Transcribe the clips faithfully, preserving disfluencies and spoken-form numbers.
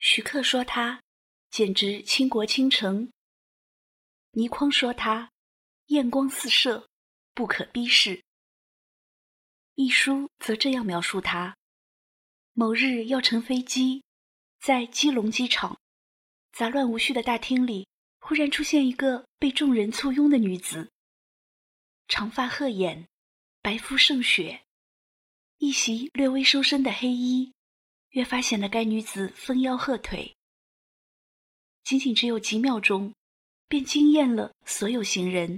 徐克说他简直倾国倾城，倪匡说他艳光四射，不可逼视。一书则这样描述他：某日要乘飞机，在基隆机场，杂乱无序的大厅里，忽然出现一个被众人簇拥的女子，长发鹤眼，白肤胜雪，一袭略微收身的黑衣，越发显得该女子丰腰鹤腿。仅仅只有几秒钟，便惊艳了所有行人。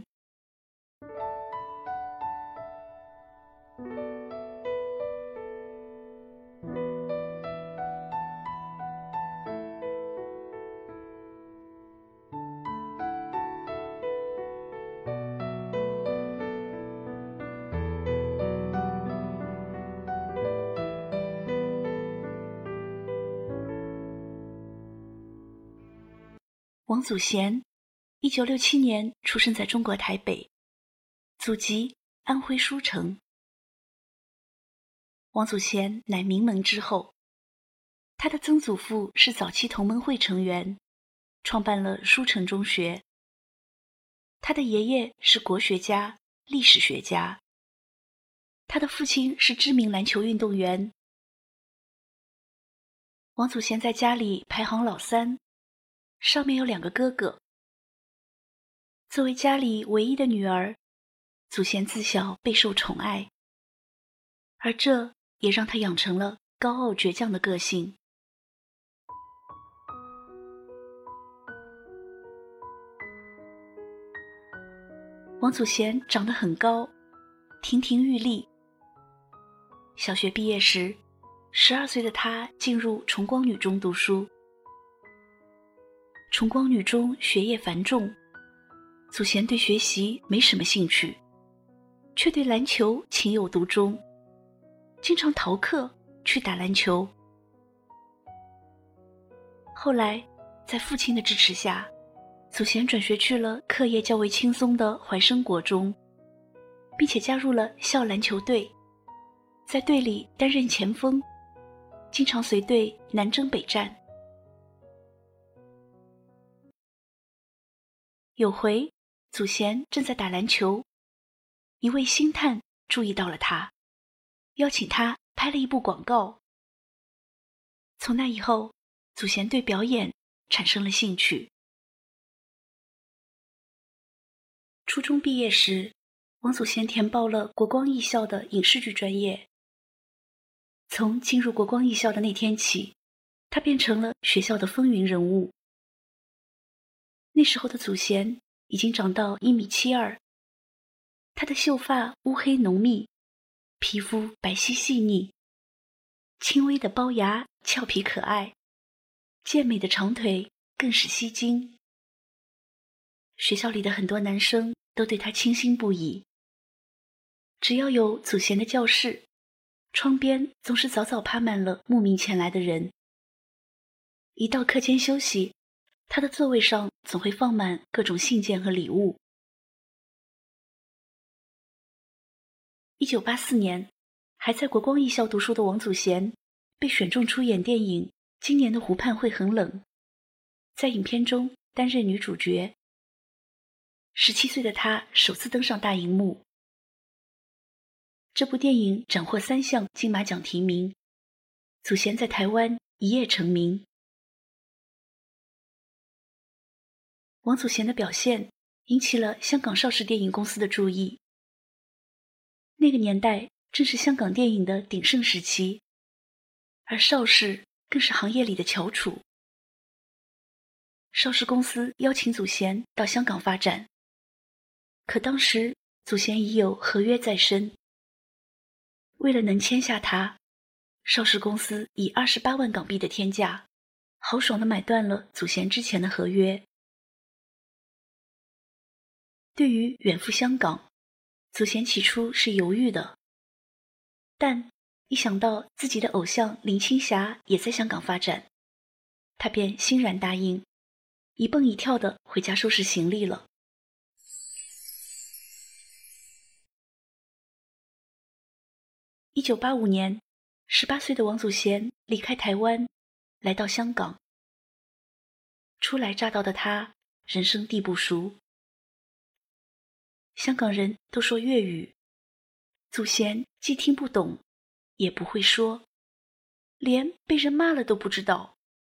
王祖贤，一九六七年出生在中国台北，祖籍安徽舒城。王祖贤乃名门之后，他的曾祖父是早期同盟会成员，创办了舒城中学。他的爷爷是国学家、历史学家，他的父亲是知名篮球运动员。王祖贤在家里排行老三，上面有两个哥哥。作为家里唯一的女儿，祖贤自小备受宠爱，而这也让她养成了高傲倔强的个性。王祖贤长得很高，亭亭玉立。小学毕业时，十二岁的她进入崇光女中读书。崇光女中学业繁重，祖贤对学习没什么兴趣，却对篮球情有独钟，经常逃课去打篮球。后来在父亲的支持下，祖贤转学去了课业较为轻松的怀生国中，并且加入了校篮球队，在队里担任前锋，经常随队南征北战。有回，祖贤正在打篮球，一位星探注意到了他，邀请他拍了一部广告。从那以后，祖贤对表演产生了兴趣。初中毕业时，王祖贤填报了国光艺校的影视剧专业。从进入国光艺校的那天起，他变成了学校的风云人物。那时候的祖贤已经长到一米七二，他的秀发乌黑浓密，皮肤白皙细腻，轻微的龅牙俏皮可爱，健美的长腿更是吸睛。学校里的很多男生都对他倾心不已。只要有祖贤的教室，窗边总是早早趴满了慕名前来的人。一到课间休息，他的座位上总会放满各种信件和礼物。一九八四年，还在国光艺校读书的王祖贤被选中出演电影《今年的湖畔会很冷》，在影片中担任女主角。十七岁的她首次登上大荧幕。这部电影斩获三项金马奖提名，祖贤在台湾一夜成名。王祖贤的表现引起了香港邵氏电影公司的注意。那个年代正是香港电影的鼎盛时期，而邵氏更是行业里的翘楚。邵氏公司邀请祖贤到香港发展，可当时祖贤已有合约在身。为了能签下他，邵氏公司以二十八万港币的天价，豪爽地买断了祖贤之前的合约。对于远赴香港，祖贤起初是犹豫的，但一想到自己的偶像林青霞也在香港发展，他便欣然答应，一蹦一跳地回家收拾行李了。一九八五年，十八岁的王祖贤离开台湾，来到香港， 初来乍到的他人生地不熟。香港人都说粤语，祖贤既听不懂，也不会说，连被人骂了都不知道。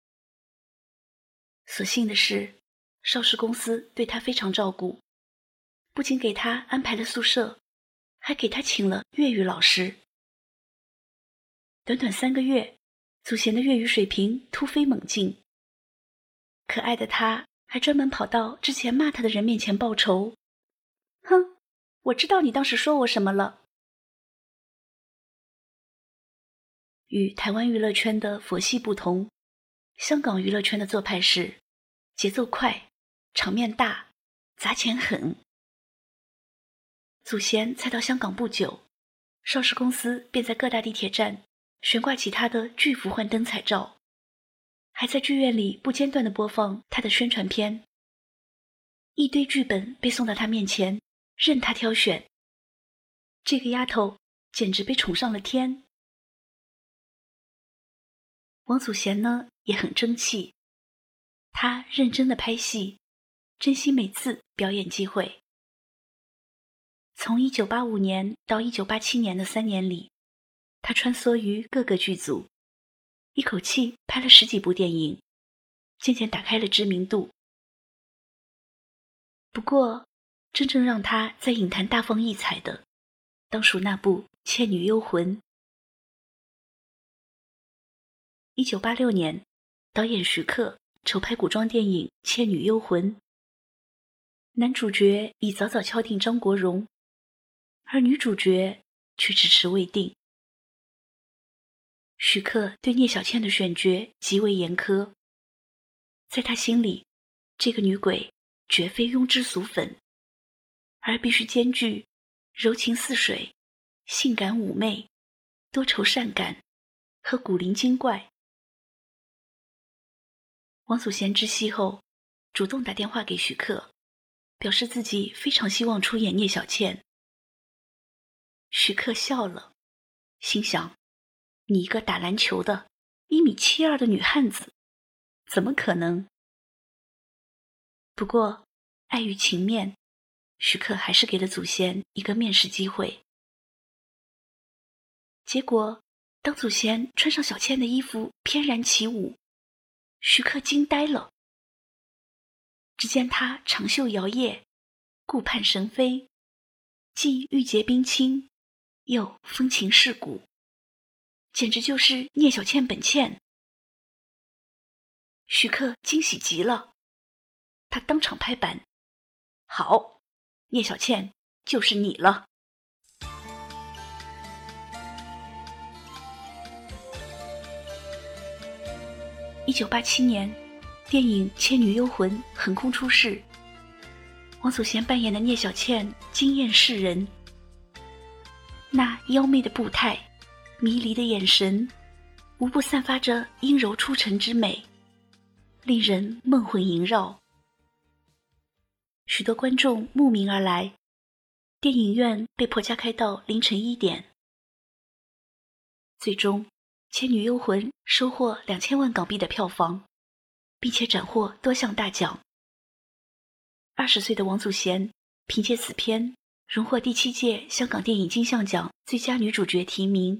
所幸的是，邵氏公司对他非常照顾，不仅给他安排了宿舍，还给他请了粤语老师。短短三个月，祖贤的粤语水平突飞猛进。可爱的他还专门跑到之前骂他的人面前报仇。哼，我知道你当时说我什么了。与台湾娱乐圈的佛系不同，香港娱乐圈的做派是节奏快，场面大，砸钱狠。祖贤才到香港不久，邵氏公司便在各大地铁站悬挂起他的巨幅幻灯彩照，还在剧院里不间断地播放他的宣传片。一堆剧本被送到他面前，任他挑选。这个丫头简直被宠上了天。王祖贤呢，也很争气，他认真地拍戏，珍惜每次表演机会。从一九八五年到一九八七年的三年里，他穿梭于各个剧组，一口气拍了十几部电影，渐渐打开了知名度。不过，真正让他在影坛大放异彩的，当属那部《倩女幽魂》。一九八六年，导演徐克筹拍古装电影《倩女幽魂》，男主角已早早敲定张国荣，而女主角却迟迟未定。徐克对聂小倩的选角极为严苛，在他心里，这个女鬼绝非庸脂俗粉，而必须兼具柔情似水、性感妩媚、多愁善感和古灵精怪。王祖贤知悉后，主动打电话给徐克，表示自己非常希望出演聂小倩。徐克笑了，心想，你一个打篮球的一米七二的女汉子，怎么可能？不过碍于情面，徐克还是给了祖贤一个面试机会。结果当祖贤穿上小倩的衣服翩然起舞，徐克惊呆了。只见她长袖摇曳，顾盼神飞，既玉洁冰清，又风情世故，简直就是聂小倩本倩。徐克惊喜极了，他当场拍板，好，聂小倩就是你了。一九八七年，电影《倩女幽魂》横空出世，王祖贤扮演的聂小倩惊艳世人。那妖媚的步态，迷离的眼神，无不散发着阴柔出尘之美，令人梦魂萦绕。许多观众慕名而来，电影院被迫加开到凌晨一点。最终，《倩女幽魂》收获两千万港币的票房，并且斩获多项大奖。二十岁的王祖贤凭借此片荣获第七届香港电影金像奖最佳女主角提名。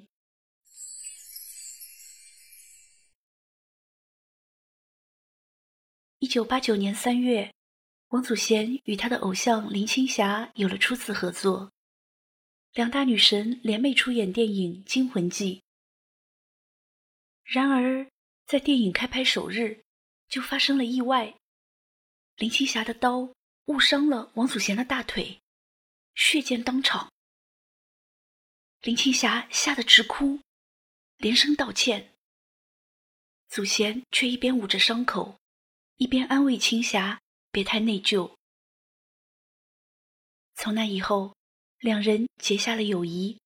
一九八九年三月，王祖贤与他的偶像林青霞有了初次合作，两大女神联袂出演电影《惊魂记》。然而，在电影开拍首日，就发生了意外。林青霞的刀误伤了王祖贤的大腿，血溅当场。林青霞吓得直哭，连声道歉。祖贤却一边捂着伤口，一边安慰青霞别太内疚。从那以后，两人结下了友谊。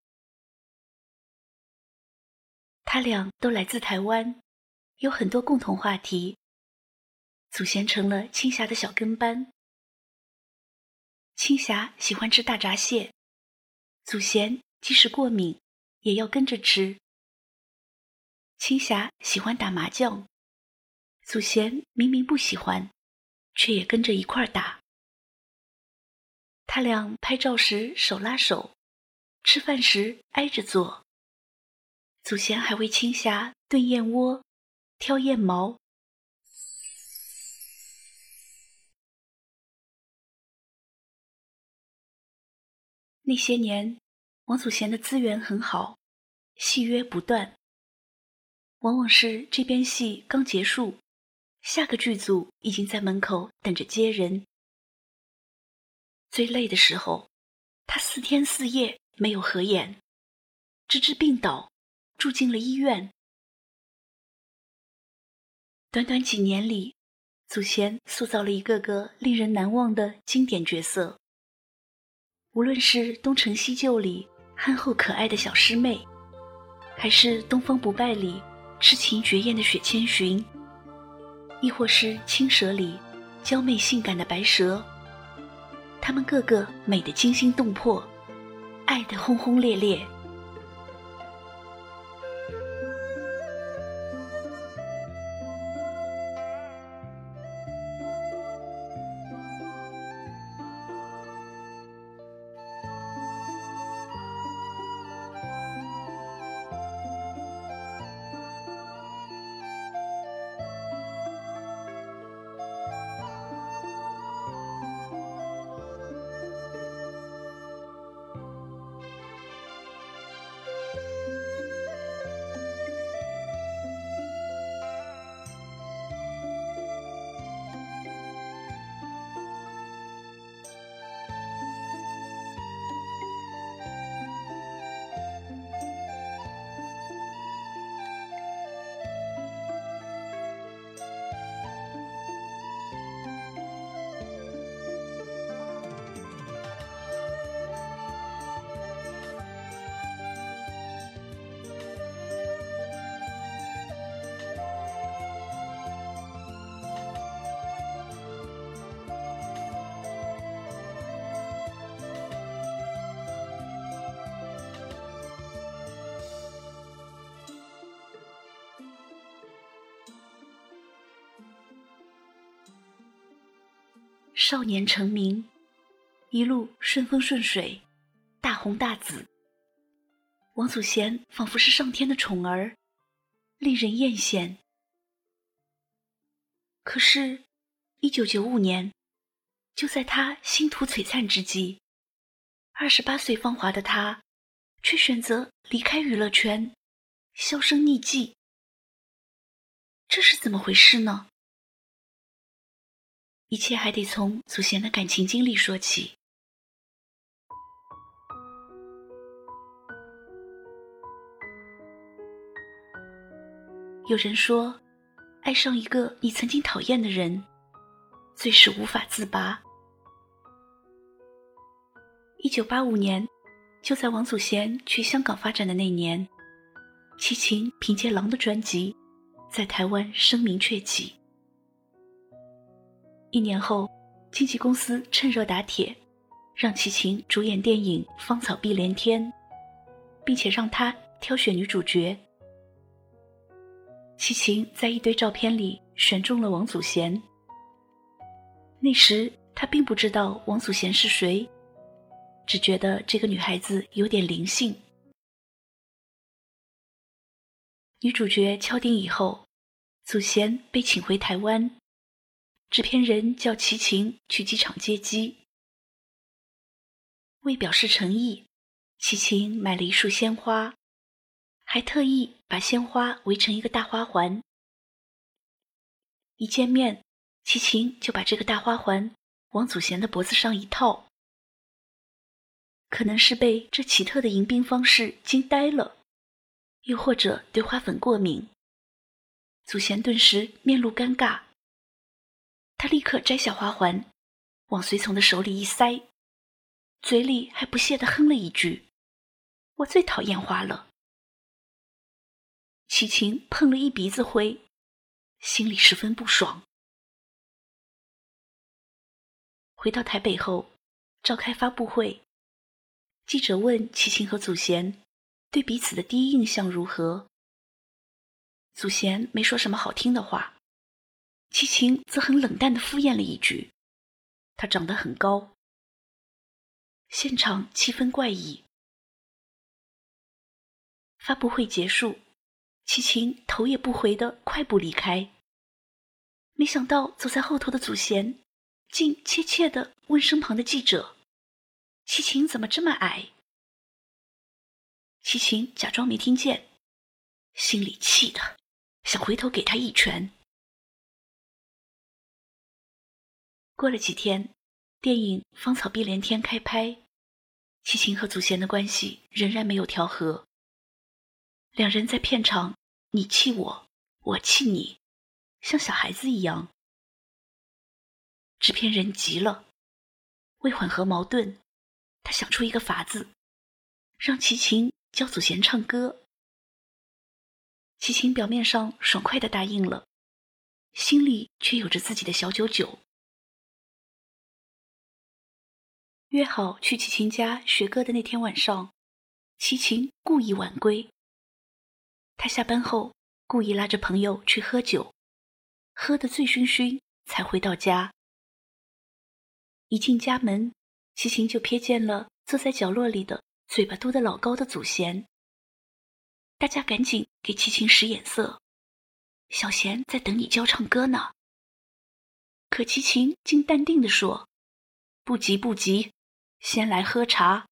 他俩都来自台湾，有很多共同话题。祖贤成了青霞的小跟班。青霞喜欢吃大闸蟹，祖贤即使过敏也要跟着吃。青霞喜欢打麻将， 祖贤明明不喜欢，却也跟着一块儿打。他俩拍照时手拉手，吃饭时挨着坐。祖贤还为青霞炖燕窝、挑燕毛。那些年，王祖贤的资源很好，戏约不断。往往是这边戏刚结束，下个剧组已经在门口等着接人。最累的时候，他四天四夜没有合眼，直至病倒，住进了医院。短短几年里，祖贤塑造了一个个令人难忘的经典角色。无论是《东成西就》里憨厚可爱的小师妹，还是《东方不败》里痴情绝艳的雪千寻，亦或是《青蛇》里娇媚性感的白蛇，她们个个美得惊心动魄，爱得轰轰烈烈。少年成名，一路顺风顺水，大红大紫。王祖贤仿佛是上天的宠儿，令人艳羡。可是一九九五年，就在他星途璀璨之际，二十八岁芳华的他却选择离开娱乐圈，销声匿迹。这是怎么回事呢？一切还得从祖贤的感情经历说起。有人说，爱上一个你曾经讨厌的人，最是无法自拔。一九八五年，就在王祖贤去香港发展的那年，齐秦凭借《狼》的专辑，在台湾声名鹊起。一年后，经纪公司趁热打铁，让齐秦主演电影《芳草碧连天》，并且让他挑选女主角。齐秦在一堆照片里选中了王祖贤。那时他并不知道王祖贤是谁，只觉得这个女孩子有点灵性。女主角敲定以后，祖贤被请回台湾，制片人叫齐秦去机场接机。为表示诚意，齐秦买了一束鲜花，还特意把鲜花围成一个大花环。一见面，齐秦就把这个大花环往祖贤的脖子上一套。可能是被这奇特的迎宾方式惊呆了，又或者对花粉过敏，祖贤顿时面露尴尬。他立刻摘下花环，往随从的手里一塞，嘴里还不屑地哼了一句：“我最讨厌花了。”齐秦碰了一鼻子灰，心里十分不爽。回到台北后，召开发布会，记者问齐秦和祖贤对彼此的第一印象如何。祖贤没说什么好听的话， 齐秦则很冷淡地敷衍了一句：“他长得很高。”现场气氛怪异。发布会结束，齐秦头也不回地快步离开。没想到走在后头的祖贤竟怯怯地问身旁的记者：“齐秦怎么这么矮？”齐秦假装没听见，心里气的想回头给他一拳。过了几天，电影《芳草碧连天》开拍，齐秦和祖贤的关系仍然没有调和。两人在片场你气我，我气你，像小孩子一样。制片人急了，为缓和矛盾，他想出一个法子，让齐秦教祖贤唱歌。齐秦表面上爽快地答应了，心里却有着自己的小九九。约好去齐秦家学歌的那天晚上，齐秦故意晚归。他下班后故意拉着朋友去喝酒，喝得醉醺醺才回到家。一进家门，齐秦就瞥见了坐在角落里的嘴巴嘟得老高的祖贤。大家赶紧给齐秦使眼色，小贤在等你教唱歌呢。可齐秦竟淡定地说：“不急不急，先来喝茶。”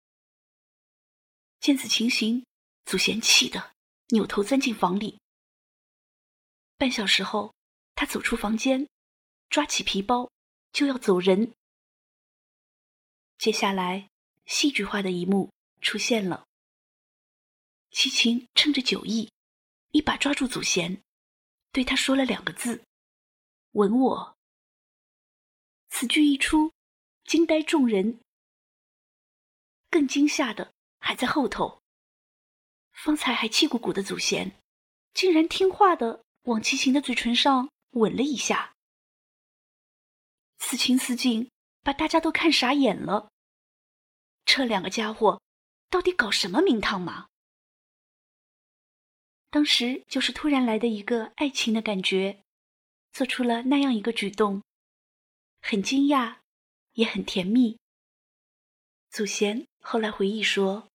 见此情形，祖贤气得扭头钻进房里。半小时后，他走出房间，抓起皮包就要走人。接下来，戏剧化的一幕出现了。齐秦趁着酒意，一把抓住祖贤，对他说了两个字：“吻我。”此句一出，惊呆众人。更惊吓的还在后头，方才还气鼓鼓的祖贤，竟然听话的往齐秦的嘴唇上吻了一下。此情此景，把大家都看傻眼了。这两个家伙到底搞什么名堂嘛？当时就是突然来的一个爱情的感觉，做出了那样一个举动，很惊讶，也很甜蜜。祖贤后来回忆说，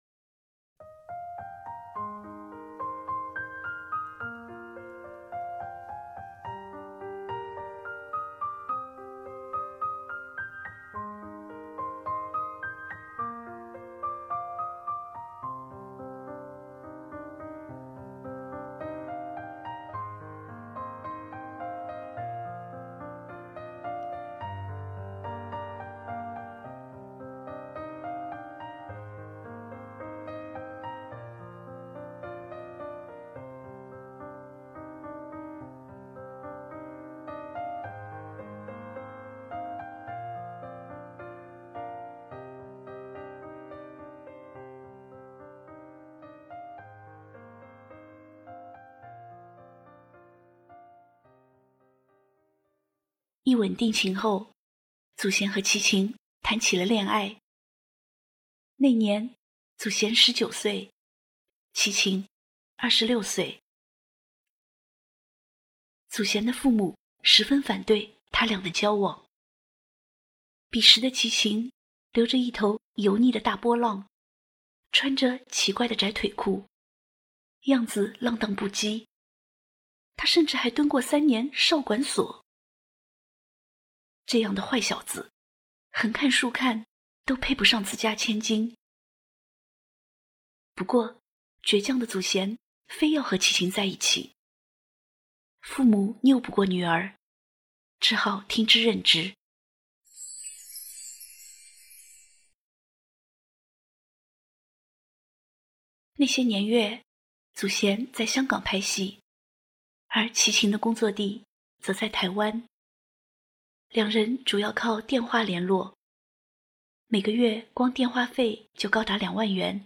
一吻定情后，祖贤和齐秦谈起了恋爱。那年，祖贤十九岁，齐秦二十六岁。祖贤的父母十分反对他俩的交往。彼时的齐秦留着一头油腻的大波浪，穿着奇怪的窄腿裤，样子浪荡不羁。他甚至还蹲过三年少管所。这样的坏小子，横看竖看都配不上自家千金。不过，倔强的祖贤非要和齐秦在一起，父母拗不过女儿，只好听之任之。那些年月，祖贤在香港拍戏，而齐秦的工作地则在台湾。两人主要靠电话联络，每个月光电话费就高达两万元。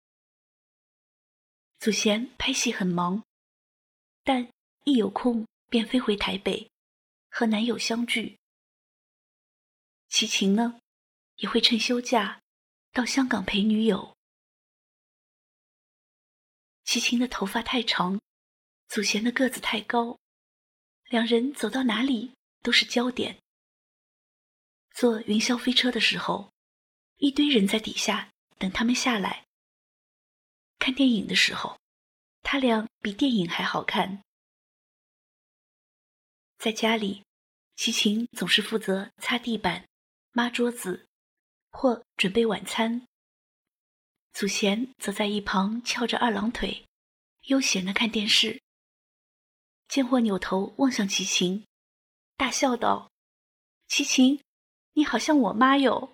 祖贤拍戏很忙，但一有空便飞回台北，和男友相聚。齐秦呢，也会趁休假到香港陪女友。齐秦的头发太长，祖贤的个子太高， 两人走到哪里都是焦点。坐云霄飞车的时候，一堆人在底下等他们下来。看电影的时候，他俩比电影还好看。在家里，齐秦总是负责擦地板、抹桌子或准备晚餐，祖贤则在一旁翘着二郎腿，悠闲地看电视。贱货扭头望向齐秦，大笑道：“齐秦，你好像我妈哟。”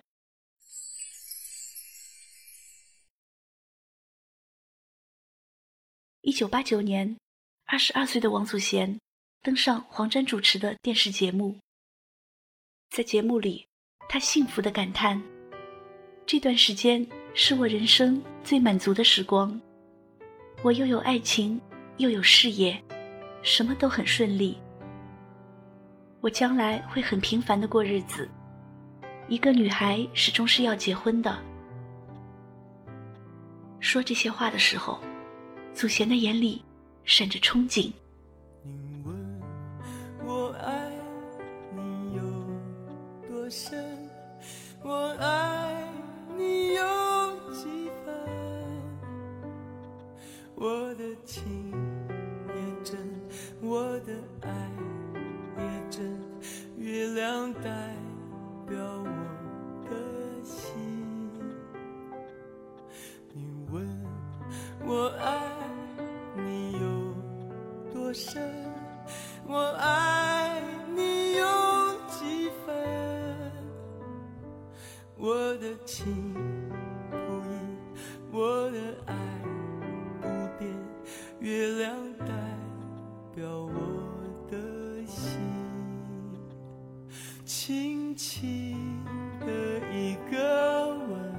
一九八九年，二十二岁的王祖贤登上黄沾主持的电视节目。在节目里，他幸福地感叹：“这段时间是我人生最满足的时光，我又有爱情，又有事业，什么都很顺利。我将来会很平凡地过日子，一个女孩始终是要结婚的。”说这些话的时候，祖贤的眼里闪着憧憬。 你问我爱你有多深，我爱你有几分，我的情也真，我的爱也真，月亮代表我的心。你问我爱你有多深，我爱你有几分，我的情不移，我的爱不变，月亮代表我的心。轻轻的一个吻，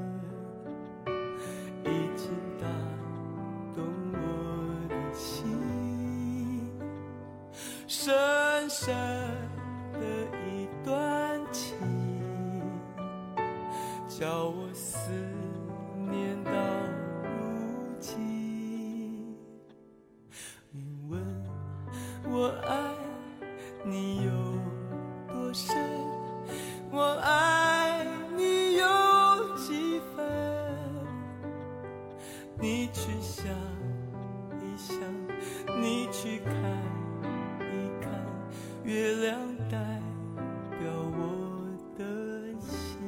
已经打动我的心，深深的一段情，叫我思念到如今。你问我爱你有多深，我爱你有几分，你去想一想，你去看一看，月亮代表我的心。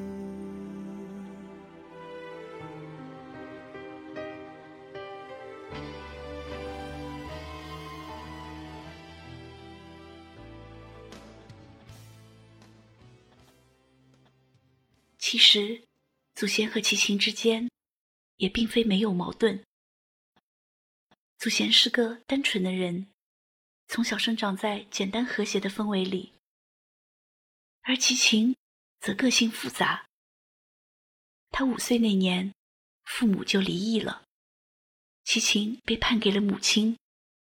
其实，祖贤和齐秦之间也并非没有矛盾。祖贤是个单纯的人，从小生长在简单和谐的氛围里，而齐秦则个性复杂。他五岁那年，父母就离异了，齐秦被判给了母亲。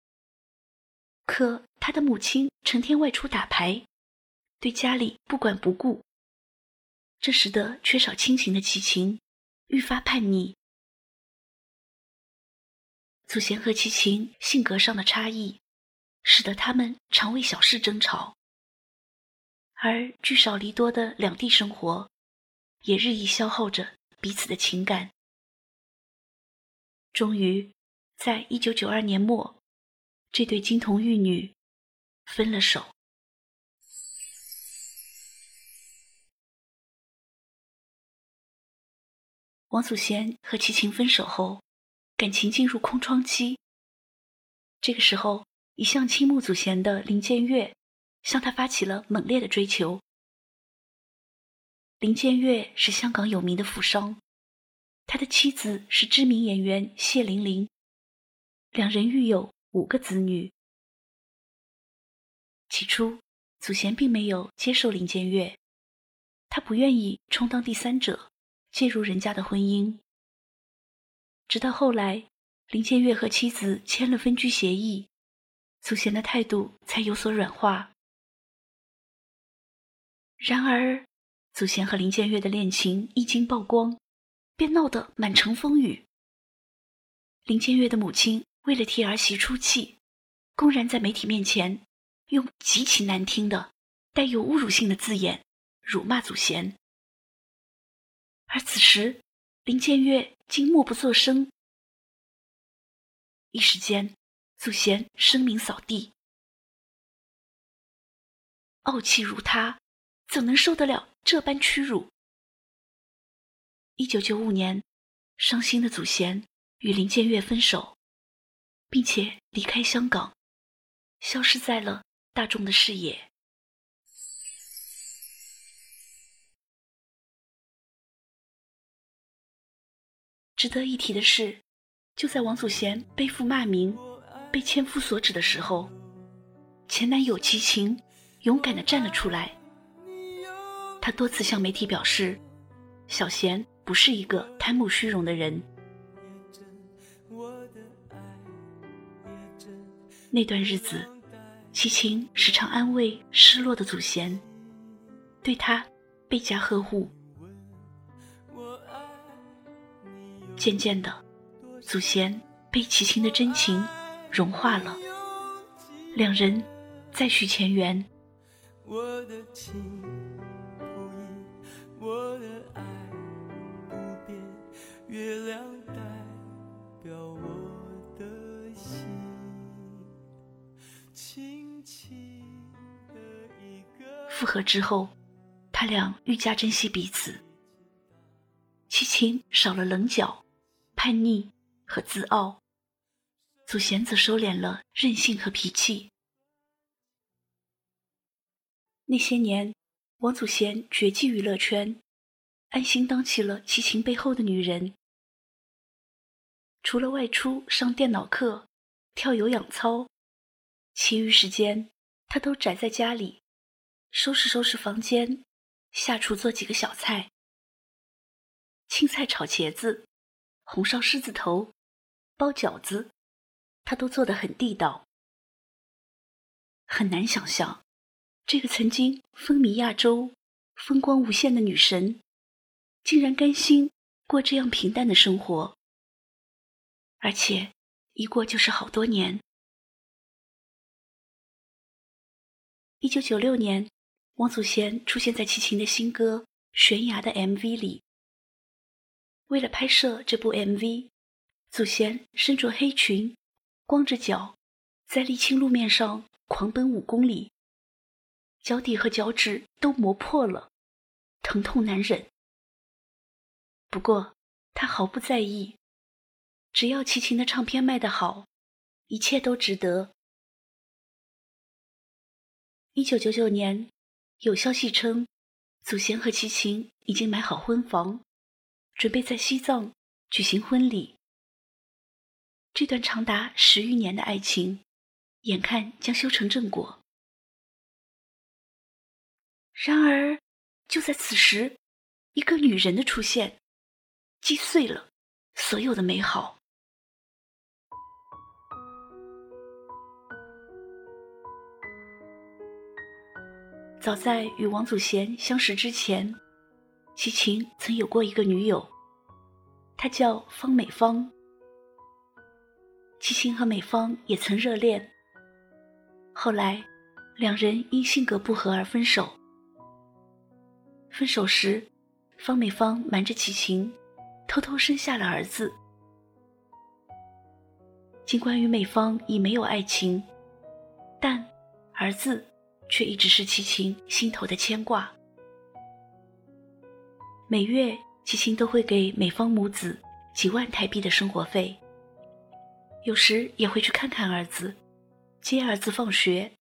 可他的母亲成天外出打牌，对家里不管不顾，这使得缺少亲情的齐秦愈发叛逆。祖贤和齐秦性格上的差异，使得他们常为小事争吵，而聚少离多的两地生活，也日益消耗着彼此的情感。终于，在一九九二年末，这对金童玉女分了手。王祖贤和齐秦分手后，感情进入空窗期。这个时候，一向倾慕祖贤的林建岳向他发起了猛烈的追求。林建岳是香港有名的富商，他的妻子是知名演员谢玲玲，两人育有五个子女。起初，祖贤并没有接受林建岳，他不愿意充当第三者，介入人家的婚姻。直到后来，林建岳和妻子签了分居协议，祖贤的态度才有所软化。然而，祖贤和林建岳的恋情一经曝光，便闹得满城风雨。林建岳的母亲为了替儿媳出气，公然在媒体面前用极其难听的带有侮辱性的字眼辱骂祖贤。而此时林建岳竟默不作声，一时间祖贤声名扫地。傲气如他，怎能受得了这般屈辱？一九九五年，伤心的祖贤与林建岳分手，并且离开香港，消失在了大众的视野。值得一提的是，就在王祖贤背负骂名、被千夫所指的时候，前男友齐秦勇敢地站了出来。他多次向媒体表示，小贤不是一个贪慕虚荣的人。那段日子，齐秦时常安慰失落的祖贤，对他倍加呵护。渐渐的，祖贤被齐秦的真情融化了，两人再续前缘。 我的情不移，我的爱不变，月亮代表我的心，轻轻的一个。 复合之后，他俩愈加珍惜彼此。齐秦少了棱角、叛逆和自傲，祖贤则收敛了任性和脾气。那些年，王祖贤绝迹娱乐圈，安心当起了齐秦背后的女人。除了外出上电脑课、跳有氧操，其余时间她都宅在家里，收拾收拾房间，下厨做几个小菜。青菜炒茄子，红烧狮子头，包饺子，她都做得很地道。很难想象，这个曾经风靡亚洲、风光无限的女神，竟然甘心过这样平淡的生活，而且一过就是好多年。一九九六年，王祖贤出现在齐秦的新歌《悬崖》的 M V 里。为了拍摄这部 M V， 祖贤身着黑裙，光着脚，在沥青路面上狂奔五公里，脚底和脚趾都磨破了，疼痛难忍。不过他毫不在意，只要齐秦的唱片卖得好，一切都值得。一九九九年，有消息称，祖贤和齐秦已经买好婚房，准备在西藏举行婚礼。这段长达十余年的爱情，眼看将修成正果。然而，就在此时，一个女人的出现，击碎了所有的美好。早在与王祖贤相识之前，齐秦曾有过一个女友，她叫方美芳。齐秦和美芳也曾热恋，后来两人因性格不合而分手。分手时，方美芳瞒着齐秦，偷偷生下了儿子。尽管与美芳已没有爱情，但儿子却一直是齐秦心头的牵挂。每月齐秦都会给美芳母子几万台币的生活费，有时也会去看看儿子，接儿子放学。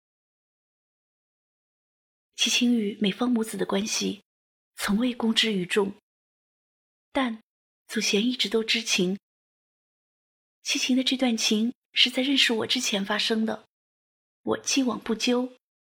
齐秦与美芳母子的关系从未公之于众，但祖贤一直都知情。齐秦的这段情是在认识我之前发生的，我既往不咎。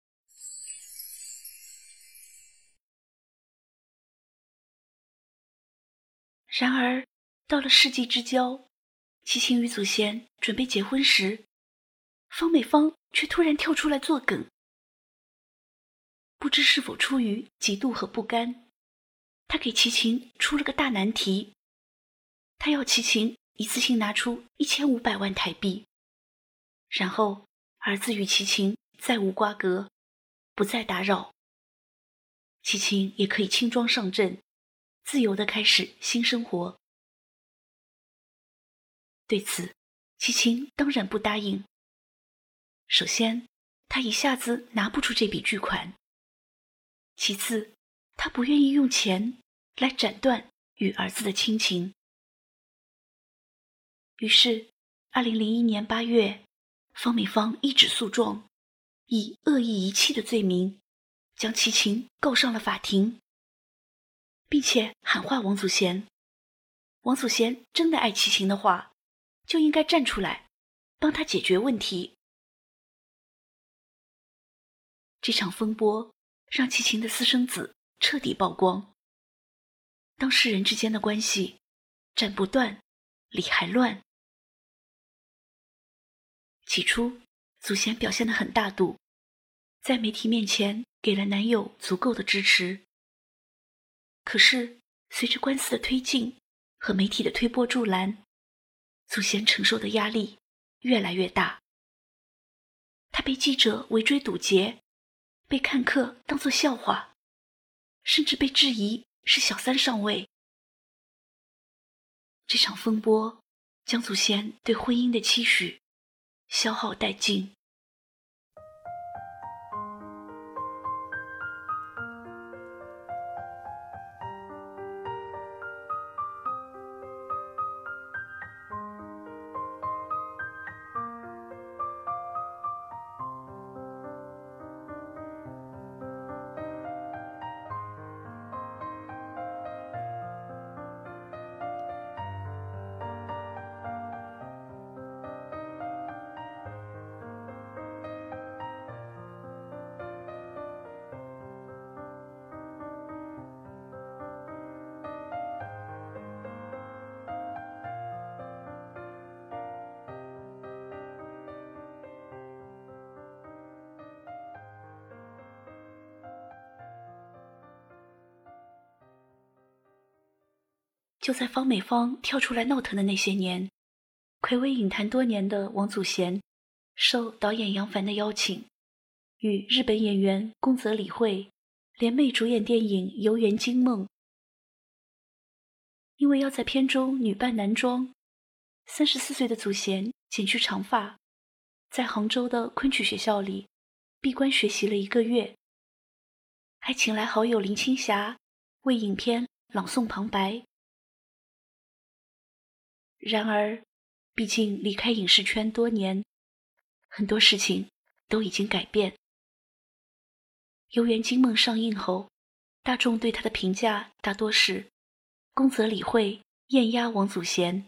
然而到了世纪之交，齐秦与祖贤准备结婚时，方美芳却突然跳出来作梗。不知是否出于嫉妒和不甘，她给齐秦出了个大难题。她要齐秦一次性拿出一千五百万台币，然后儿子与齐秦再无瓜葛，不再打扰，齐秦也可以轻装上阵，自由地开始新生活。对此，齐秦当然不答应。首先，他一下子拿不出这笔巨款；其次，他不愿意用钱来斩断与儿子的亲情。于是，二零零一年八月，方美芳一纸诉状，以恶意遗弃的罪名，将齐秦告上了法庭，并且喊话王祖贤：王祖贤真的爱齐秦的话，就应该站出来，帮他解决问题。这场风波让齐秦的私生子彻底曝光，当事人之间的关系斩不断，理还乱。起初，祖贤表现得很大度，在媒体面前给了男友足够的支持。可是，随着官司的推进和媒体的推波助澜，祖贤承受的压力越来越大。他被记者围追堵截，被看客当作笑话，甚至被质疑是小三上位。这场风波将祖贤对婚姻的期许消耗殆尽。就在方美芳跳出来闹腾的那些年，暌违影坛多年的王祖贤受导演杨凡的邀请，与日本演员宫泽理惠联袂主演电影《游园惊梦》。因为要在片中女扮男装，三十四岁的祖贤剪去长发，在杭州的昆曲学校里闭关学习了一个月，还请来好友林青霞为影片朗诵旁白。然而，毕竟离开影视圈多年，很多事情都已经改变。《游园惊梦》上映后，大众对他的评价大多是宫泽理惠艳压王祖贤。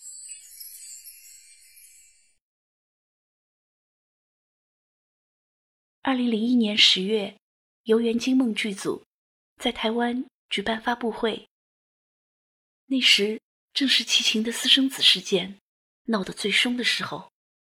二零零一年十月，《游园惊梦》剧组在台湾举办发布会，那时正是齐秦的私生子事件闹得最凶的时候。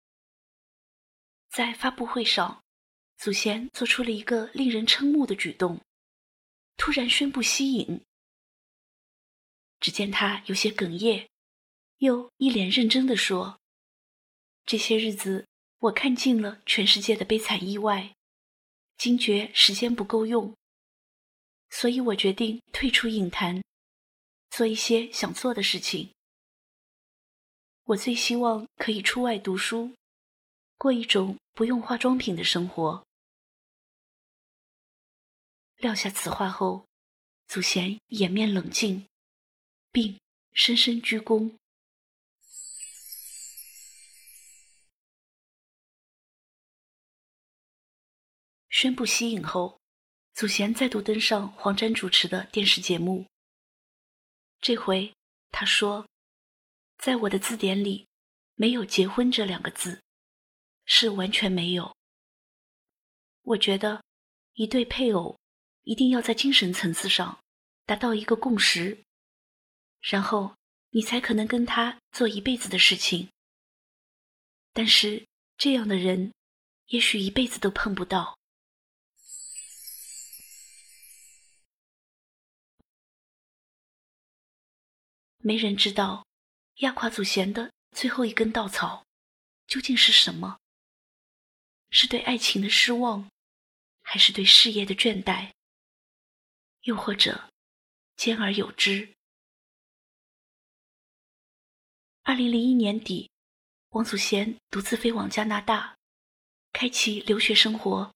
在发布会上，祖贤做出了一个令人瞠目的举动，突然宣布息影。只见他有些哽咽，又一脸认真地说：这些日子我看尽了全世界的悲惨意外，惊觉时间不够用，所以我决定退出影坛，做一些想做的事情。我最希望可以出外读书，过一种不用化妆品的生活。撂下此话后，祖贤掩面冷静，并深深鞠躬。宣布息影后，祖贤再度登上黄沾主持的电视节目。这回他说，在我的字典里没有结婚这两个字，是完全没有。我觉得一对配偶一定要在精神层次上达到一个共识，然后你才可能跟他做一辈子的事情。但是这样的人也许一辈子都碰不到。没人知道压垮祖贤的最后一根稻草究竟是什么。 是对爱情的失望，还是对事业的倦怠，又或者兼而有之。二零零一年底，王祖贤独自飞往加拿大，开启留学生活，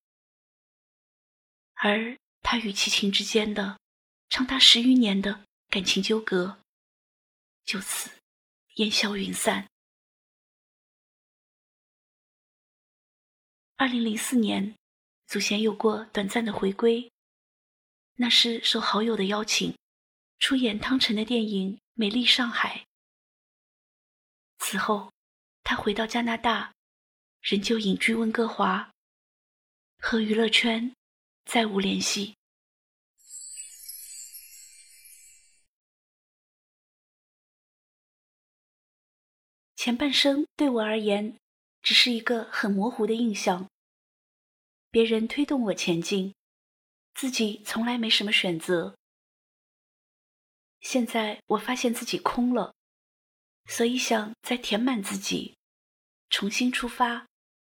而他与齐秦之间的长达十余年的感情纠葛，就此烟消云散。二零零四年，祖贤有过短暂的回归，那是受好友的邀请，出演汤臣的电影《美丽上海》。此后，他回到加拿大，仍旧隐居温哥华，和娱乐圈再无联系。前半生对我而言，只是一个很模糊的印象。别人推动我前进，自己从来没什么选择。现在我发现自己空了，所以想再填满自己，重新出发。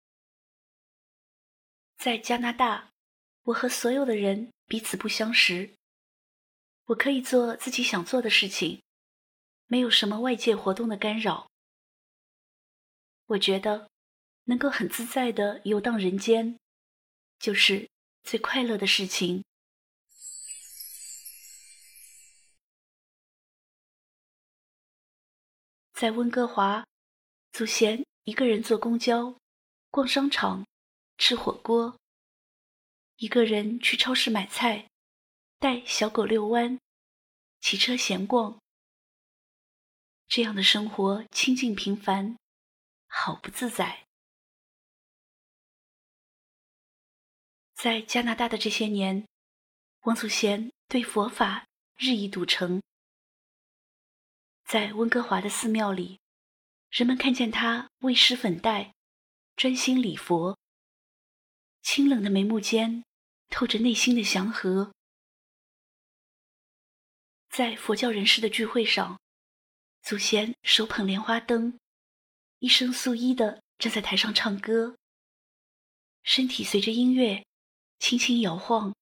在加拿大，我和所有的人彼此不相识，我可以做自己想做的事情，没有什么外界活动的干扰。我觉得能够很自在地游荡人间，就是最快乐的事情。在温哥华，祖贤一个人坐公交，逛商场，吃火锅，一个人去超市买菜，带小狗遛弯，骑车闲逛。这样的生活清静平凡，好不自在。在加拿大的这些年，王祖贤对佛法日益笃诚。在温哥华的寺庙里，人们看见他为师粉黛，专心礼佛，清冷的眉目间透着内心的祥和。在佛教人士的聚会上，祖贤手捧莲花灯，一身素衣地站在台上唱歌，身体随着音乐轻轻摇晃。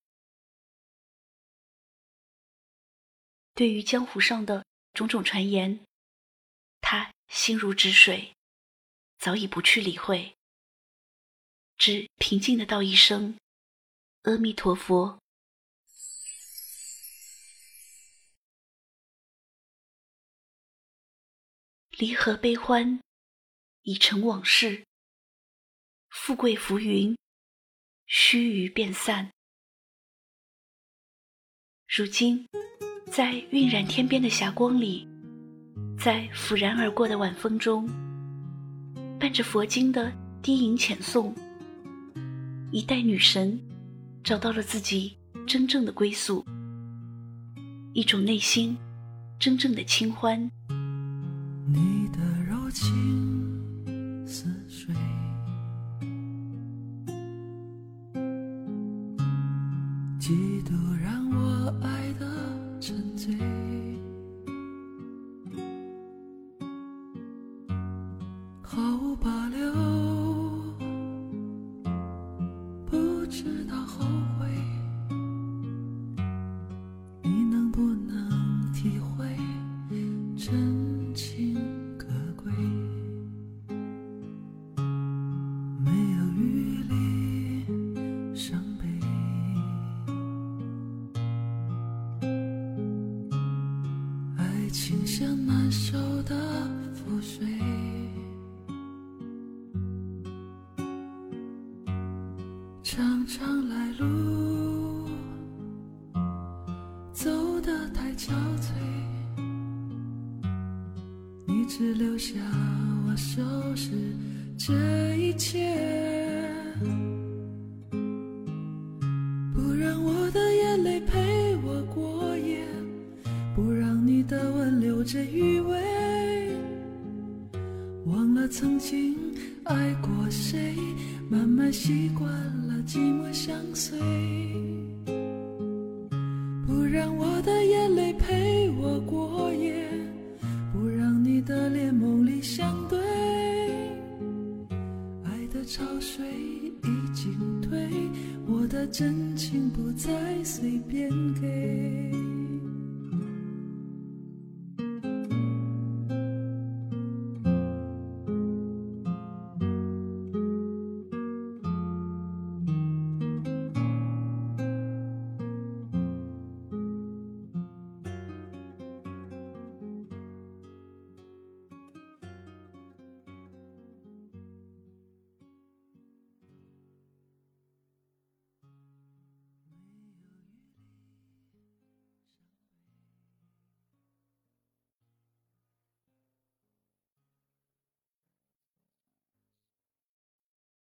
对于江湖上的种种传言，他心如止水，早已不去理会，只平静地道一声阿弥陀佛。离合悲欢已成往事，富贵浮云，须臾便散。如今在晕染天边的霞光里，在拂然而过的晚风中，伴着佛经的低吟浅诵，一代女神找到了自己真正的归宿，一种内心真正的清欢。 你的柔情似水，几度让我爱得沉醉，毫无保留，不知道后悔，你能不能体会真情可贵？没有余力伤悲，爱情像难收的覆水，常常来路走得太憔悴，你只留下我收拾这一切，不让我的眼泪陪我过夜，不让你的吻留着余味，忘了曾经爱过谁，慢慢习惯了寂寞相随，不让我的眼泪陪我过夜，不让你的脸梦里相对，爱的潮水已进退，我的真情不再随便给。